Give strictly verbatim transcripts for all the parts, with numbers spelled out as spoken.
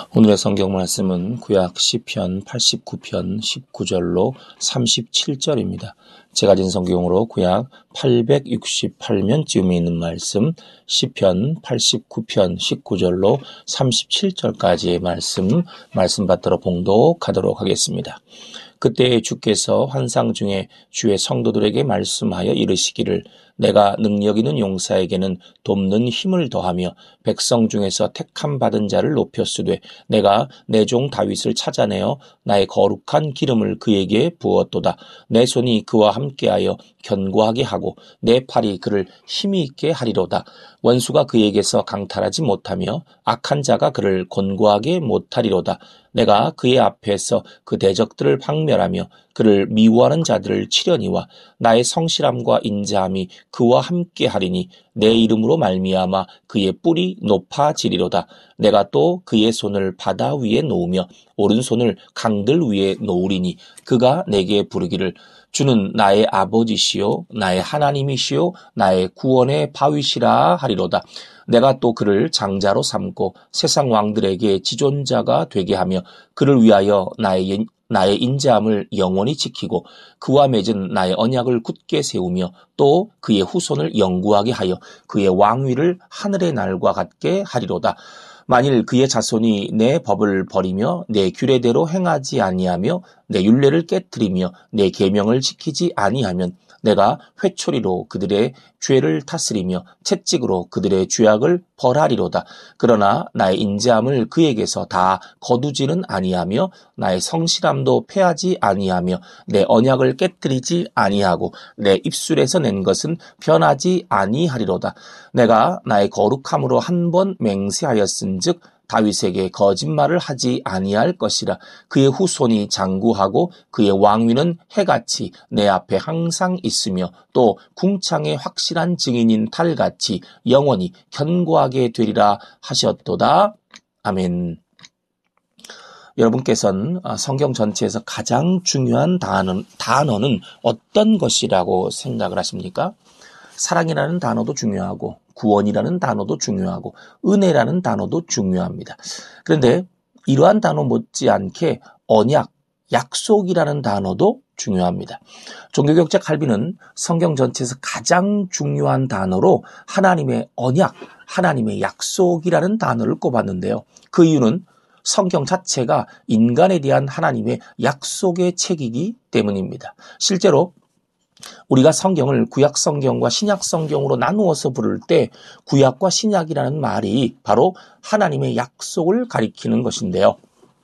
오늘의 성경 말씀은 구약 시편 팔십구 편 십구 절로 삼십칠 절입니다. 제가 가진 성경으로 구약 팔백육십팔 면쯤에 있는 말씀, 시편 팔십구 편 십구 절로 삼십칠 절까지의 말씀, 말씀 받들어 봉독하도록 하겠습니다. 그때 주께서 환상 중에 주의 성도들에게 말씀하여 이르시기를 내가 능력 있는 용사에게는 돕는 힘을 더하며 백성 중에서 택함 받은 자를 높였으되 내가 내 종 다윗을 찾아내어 나의 거룩한 기름을 그에게 부었도다. 내 손이 그와 함께하여 견고하게 하고 내 팔이 그를 힘이 있게 하리로다. 원수가 그에게서 강탈하지 못하며 악한 자가 그를 곤고하게 못하리로다. 내가 그의 앞에서 그 대적들을 박멸하며 그를 미워하는 자들을 치려니와 나의 성실함과 인자함이 그와 함께 하리니 내 이름으로 말미암아 그의 뿔이 높아지리로다. 내가 또 그의 손을 바다 위에 놓으며 오른손을 강들 위에 놓으리니 그가 내게 부르기를 주는 나의 아버지시요 나의 하나님이시요 나의 구원의 바위시라 하리로다. 내가 또 그를 장자로 삼고 세상 왕들에게 지존자가 되게 하며 그를 위하여 나의 나의 인자함을 영원히 지키고 그와 맺은 나의 언약을 굳게 세우며 또 그의 후손을 영구하게 하여 그의 왕위를 하늘의 날과 같게 하리로다. 만일 그의 자손이 내 법을 버리며 내 규례대로 행하지 아니하며 내 율례를 깨뜨리며 내 계명을 지키지 아니하면 내가 회초리로 그들의 죄를 다스리며 채찍으로 그들의 죄악을 벌하리로다. 그러나 나의 인자함을 그에게서 다 거두지는 아니하며 나의 성실함도 패하지 아니하며 내 언약을 깨뜨리지 아니하고 내 입술에서 낸 것은 변하지 아니하리로다. 내가 나의 거룩함으로 한 번 맹세하였은즉 다윗에게 거짓말을 하지 아니할 것이라. 그의 후손이 장구하고 그의 왕위는 해같이 내 앞에 항상 있으며 또 궁창의 확실한 증인인 달같이 영원히 견고하게 되리라 하셨도다. 아멘. 여러분께서는 성경 전체에서 가장 중요한 단어, 단어는 어떤 것이라고 생각을 하십니까? 사랑이라는 단어도 중요하고 구원이라는 단어도 중요하고 은혜라는 단어도 중요합니다. 그런데 이러한 단어 못지않게 언약, 약속이라는 단어도 중요합니다. 종교개혁자 칼빈은 성경 전체에서 가장 중요한 단어로 하나님의 언약, 하나님의 약속이라는 단어를 꼽았는데요. 그 이유는 성경 자체가 인간에 대한 하나님의 약속의 책이기 때문입니다. 실제로 우리가 성경을 구약 성경과 신약 성경으로 나누어서 부를 때 구약과 신약이라는 말이 바로 하나님의 약속을 가리키는 것인데요.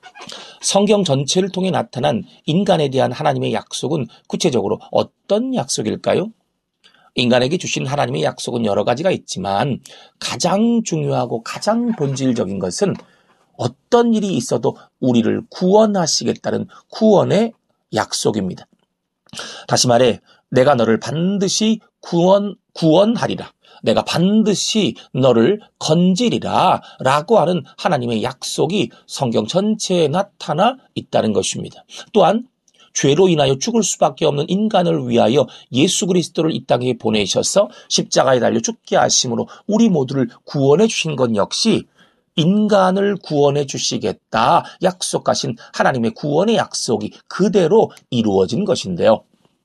성경 전체를 통해 나타난 인간에 대한 하나님의 약속은 구체적으로 어떤 약속일까요? 인간에게 주신 하나님의 약속은 여러 가지가 있지만 가장 중요하고 가장 본질적인 것은 어떤 일이 있어도 우리를 구원하시겠다는 구원의 약속입니다. 다시 말해 내가 너를 반드시 구원, 구원하리라. 내가 반드시 너를 건지리라 라고 하는 하나님의 약속이 성경 전체에 나타나 있다는 것입니다. 또한 죄로 인하여 죽을 수밖에 없는 인간을 위하여 예수 그리스도를 이 땅에 보내셔서 십자가에 달려 죽게 하심으로 우리 모두를 구원해 주신 것 역시 인간을 구원해 주시겠다 약속하신 하나님의 구원의 약속이 그대로 이루어진 것인데요.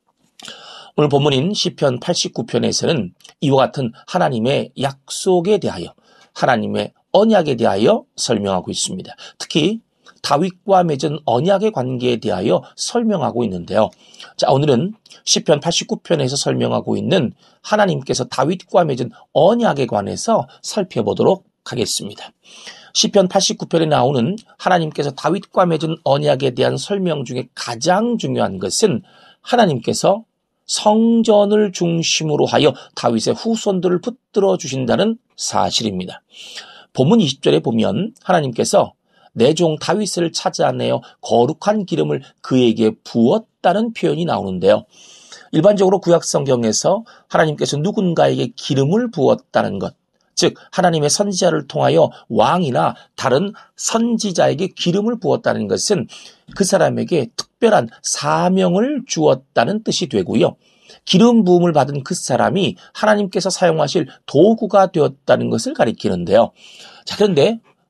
오늘 본문인 시편 팔십구 편에서는 이와 같은 하나님의 약속에 대하여 하나님의 언약에 대하여 설명하고 있습니다. 특히 다윗과 맺은 언약의 관계에 대하여 설명하고 있는데요. 자, 오늘은 시편 팔십구 편에서 설명하고 있는 하나님께서 다윗과 맺은 언약에 관해서 살펴보도록 하겠습니다. 시편 팔십구 편에 나오는 하나님께서 다윗과 맺은 언약에 대한 설명 중에 가장 중요한 것은 하나님께서 성전을 중심으로 하여 다윗의 후손들을 붙들어 주신다는 사실입니다. 본문 이십 절에 보면 하나님께서 내 종 다윗을 찾아내어 거룩한 기름을 그에게 부었다는 표현이 나오는데요. 일반적으로 구약 성경에서 하나님께서 누군가에게 기름을 부었다는 것, 즉 하나님의 선지자를 통하여 왕이나 다른 선지자에게 기름을 부었다는 것은 그 사람에게 특별한 사명을 주었다는 뜻이 되고요. 기름 부음을 받은 그 사람이 하나님께서 사용하실 도구가 되었다는 것을 가리키는데요. 자, 그런데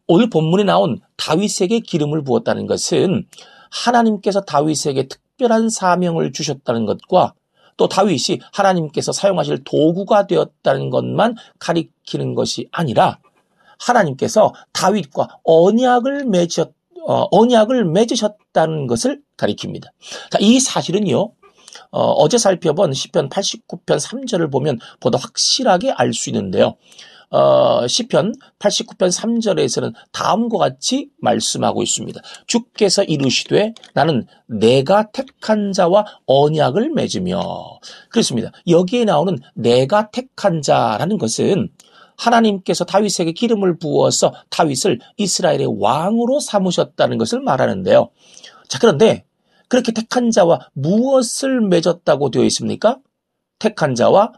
오늘 본문에 나온 다윗에게 기름을 부었다는 것은 하나님께서 다윗에게 특별한 사명을 주셨다는 것과 또 다윗이 하나님께서 사용하실 도구가 되었다는 것만 가리키는 것이 아니라 하나님께서 다윗과 언약을 맺으셨, 어, 언약을 맺으셨다는 것을 가리킵니다. 자, 이 사실은요, 어, 어제 살펴본 시편 팔십구 편 삼 절을 보면 보다 확실하게 알 수 있는데요. 어, 시편 팔십구 편 삼 절에서는 다음과 같이 말씀하고 있습니다. 주께서 이르시되 나는 내가 택한 자와 언약을 맺으며. 그렇습니다. 여기에 나오는 내가 택한 자라는 것은 하나님께서 다윗에게 기름을 부어서 다윗을 이스라엘의 왕으로 삼으셨다는 것을 말하는데요. 자, 그런데 그렇게 택한 자와 무엇을 맺었다고 되어 있습니까? 택한 자와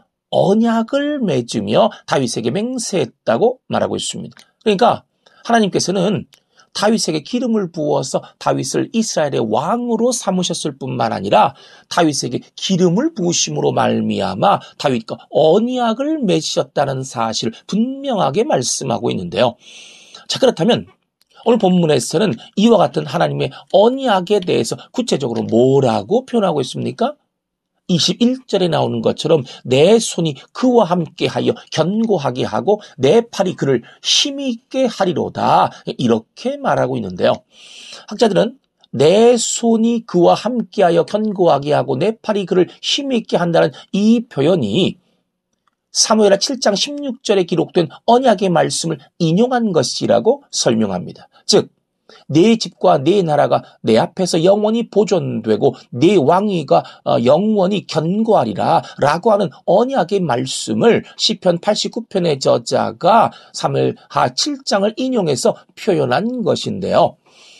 언약을 맺으며 다윗에게 맹세했다고 말하고 있습니다. 그러니까 하나님께서는 다윗에게 기름을 부어서 다윗을 이스라엘의 왕으로 삼으셨을 뿐만 아니라 다윗에게 기름을 부으심으로 말미암아 다윗과 언약을 맺으셨다는 사실을 분명하게 말씀하고 있는데요. 자, 그렇다면 오늘 본문에서는 이와 같은 하나님의 언약에 대해서 구체적으로 뭐라고 표현하고 있습니까? 이십일 절에 나오는 것처럼 내 손이 그와 함께하여 견고하게 하고 내 팔이 그를 힘있게 하리로다, 이렇게 말하고 있는데요. 학자들은 내 손이 그와 함께하여 견고하게 하고 내 팔이 그를 힘있게 한다는 이 표현이 사무엘하 칠 장 십육 절에 기록된 언약의 말씀을 인용한 것이라고 설명합니다. 즉 내 집과 내 나라가 내 앞에서 영원히 보존되고 내 왕위가 영원히 견고하리라 라고 하는 언약의 말씀을 시편 팔십구 편의 저자가 사무엘하 칠 장을 인용해서 표현한 것인데요.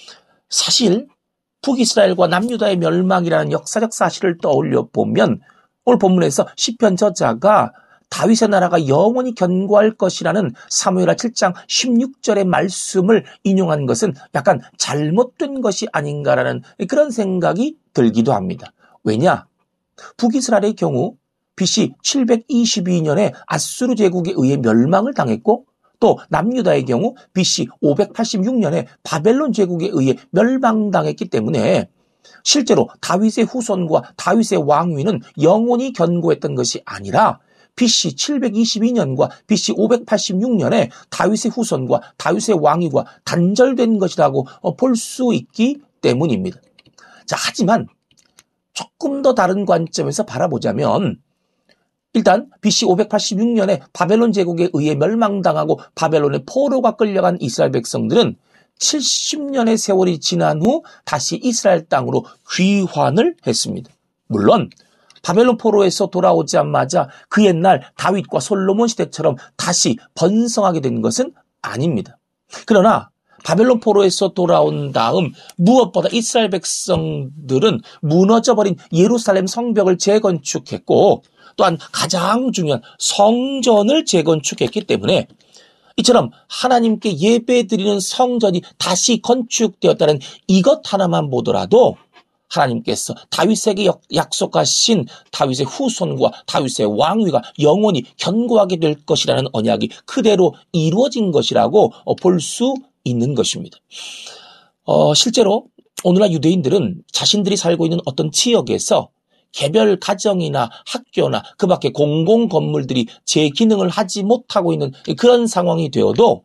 사실 북이스라엘과 남유다의 멸망이라는 역사적 사실을 떠올려 보면 오늘 본문에서 시편 저자가 다윗의 나라가 영원히 견고할 것이라는 사무엘하 칠 장 십육 절의 말씀을 인용한 것은 약간 잘못된 것이 아닌가라는 그런 생각이 들기도 합니다. 왜냐? 북이스라엘의 경우 비씨 칠백이십이 년에 아수르 제국에 의해 멸망을 당했고 또 남유다의 경우 비씨 오백팔십육 년에 바벨론 제국에 의해 멸망당했기 때문에 실제로 다윗의 후손과 다윗의 왕위는 영원히 견고했던 것이 아니라 비씨 칠백이십이 년과 비씨 오백팔십육 년에 다윗의 후손과 다윗의 왕위가 단절된 것이라고 볼 수 있기 때문입니다. 자, 하지만 조금 더 다른 관점에서 바라보자면 일단 비씨 오백팔십육 년에 바벨론 제국에 의해 멸망당하고 바벨론의 포로가 끌려간 이스라엘 백성들은 칠십 년의 세월이 지난 후 다시 이스라엘 땅으로 귀환을 했습니다. 물론 바벨론 포로에서 돌아오자마자 그 옛날 다윗과 솔로몬 시대처럼 다시 번성하게 된 것은 아닙니다. 그러나 바벨론 포로에서 돌아온 다음 무엇보다 이스라엘 백성들은 무너져버린 예루살렘 성벽을 재건축했고 또한 가장 중요한 성전을 재건축했기 때문에 이처럼 하나님께 예배드리는 성전이 다시 건축되었다는 이것 하나만 보더라도 하나님께서 다윗에게 약속하신 다윗의 후손과 다윗의 왕위가 영원히 견고하게 될 것이라는 언약이 그대로 이루어진 것이라고 볼 수 있는 것입니다. 어, 실제로 오늘날 유대인들은 자신들이 살고 있는 어떤 지역에서 개별 가정이나 학교나 그 밖에 공공 건물들이 제 기능을 하지 못하고 있는 그런 상황이 되어도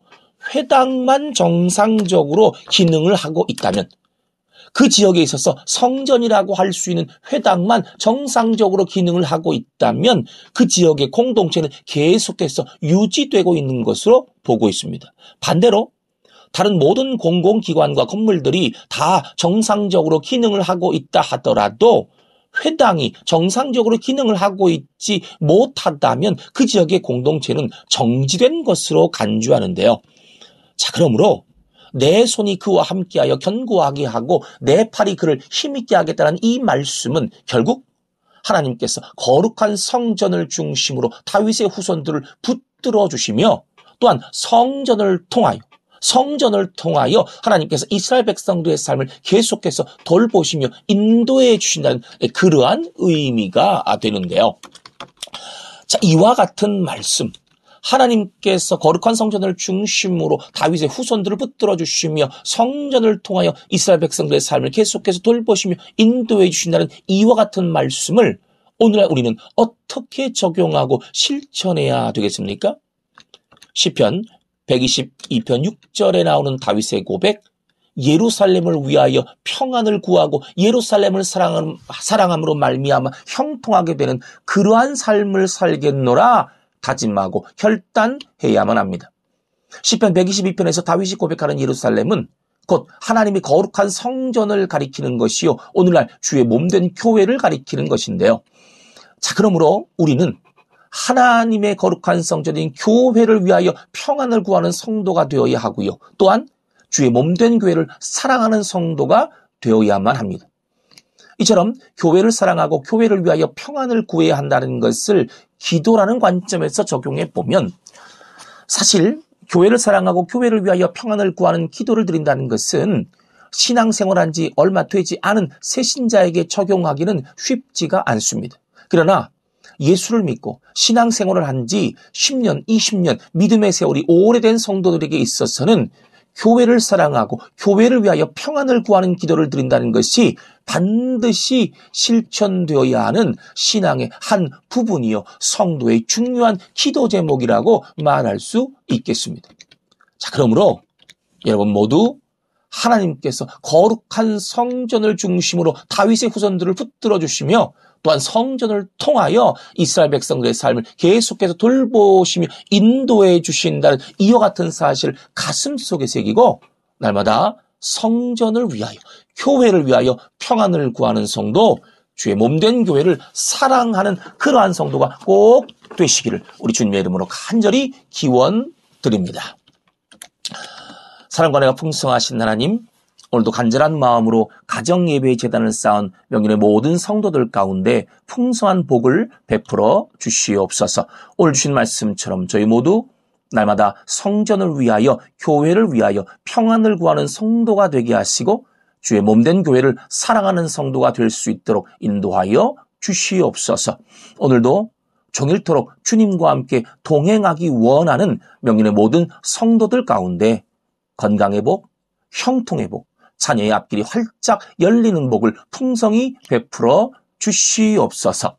회당만 정상적으로 기능을 하고 있다면 그 지역에 있어서 성전이라고 할 수 있는 회당만 정상적으로 기능을 하고 있다면 그 지역의 공동체는 계속해서 유지되고 있는 것으로 보고 있습니다. 반대로 다른 모든 공공기관과 건물들이 다 정상적으로 기능을 하고 있다 하더라도 회당이 정상적으로 기능을 하고 있지 못하다면 그 지역의 공동체는 정지된 것으로 간주하는데요. 자, 그러므로 내 손이 그와 함께하여 견고하게 하고 내 팔이 그를 힘있게 하겠다는 이 말씀은 결국 하나님께서 거룩한 성전을 중심으로 다윗의 후손들을 붙들어 주시며 또한 성전을 통하여 성전을 통하여 하나님께서 이스라엘 백성들의 삶을 계속해서 돌보시며 인도해 주신다는 그러한 의미가 되는데요. 자, 이와 같은 말씀, 하나님께서 거룩한 성전을 중심으로 다윗의 후손들을 붙들어 주시며 성전을 통하여 이스라엘 백성들의 삶을 계속해서 돌보시며 인도해 주신다는 이와 같은 말씀을 오늘날 우리는 어떻게 적용하고 실천해야 되겠습니까? 시편 백이십이 편 육 절에 나오는 다윗의 고백, 예루살렘을 위하여 평안을 구하고 예루살렘을 사랑함, 사랑함으로 말미암아 형통하게 되는 그러한 삶을 살겠노라 다짐하고 결단해야만 합니다. 시편 백이십이 편에서 다윗이 고백하는 예루살렘은 곧 하나님의 거룩한 성전을 가리키는 것이요, 오늘날 주의 몸된 교회를 가리키는 것인데요. 자, 그러므로 우리는 하나님의 거룩한 성전인 교회를 위하여 평안을 구하는 성도가 되어야 하고요, 또한 주의 몸된 교회를 사랑하는 성도가 되어야만 합니다. 이처럼 교회를 사랑하고 교회를 위하여 평안을 구해야 한다는 것을 기도라는 관점에서 적용해 보면, 사실 교회를 사랑하고 교회를 위하여 평안을 구하는 기도를 드린다는 것은 신앙생활한 지 얼마 되지 않은 새신자에게 적용하기는 쉽지가 않습니다. 그러나 예수를 믿고 신앙생활을 한 지 십 년, 이십 년 믿음의 세월이 오래된 성도들에게 있어서는 교회를 사랑하고 교회를 위하여 평안을 구하는 기도를 드린다는 것이 반드시 실천되어야 하는 신앙의 한 부분이요, 성도의 중요한 기도 제목이라고 말할 수 있겠습니다. 자, 그러므로 여러분 모두 하나님께서 거룩한 성전을 중심으로 다윗의 후손들을 붙들어 주시며 또한 성전을 통하여 이스라엘 백성들의 삶을 계속해서 돌보시며 인도해 주신다는 이와 같은 사실을 가슴속에 새기고 날마다 성전을 위하여, 교회를 위하여 평안을 구하는 성도, 주의 몸된 교회를 사랑하는 그러한 성도가 꼭 되시기를 우리 주님의 이름으로 간절히 기원드립니다. 사랑과 은혜가 풍성하신 하나님, 오늘도 간절한 마음으로 가정예배의 제단을 쌓은 명륜의 모든 성도들 가운데 풍성한 복을 베풀어 주시옵소서. 오늘 주신 말씀처럼 저희 모두 날마다 성전을 위하여, 교회를 위하여 평안을 구하는 성도가 되게 하시고 주의 몸된 교회를 사랑하는 성도가 될 수 있도록 인도하여 주시옵소서. 오늘도 종일토록 주님과 함께 동행하기 원하는 명륜의 모든 성도들 가운데 건강의 복, 형통의 복, 자녀의 앞길이 활짝 열리는 복을 풍성히 베풀어 주시옵소서.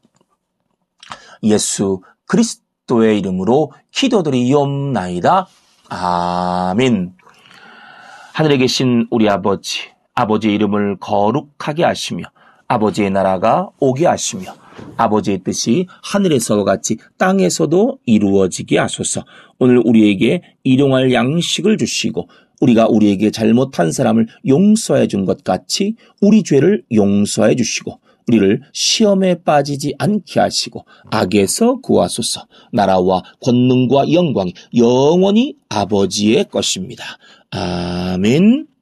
예수 그리스도의 이름으로 기도드리옵나이다. 아멘. 하늘에 계신 우리 아버지, 아버지의 이름을 거룩하게 하시며 아버지의 나라가 오게 하시며 아버지의 뜻이 하늘에서와 같이 땅에서도 이루어지게 하소서. 오늘 우리에게 일용할 양식을 주시고 우리가 우리에게 잘못한 사람을 용서해 준 것 같이 우리 죄를 용서해 주시고 우리를 시험에 빠지지 않게 하시고 악에서 구하소서. 나라와 권능과 영광이 영원히 아버지의 것입니다. 아멘.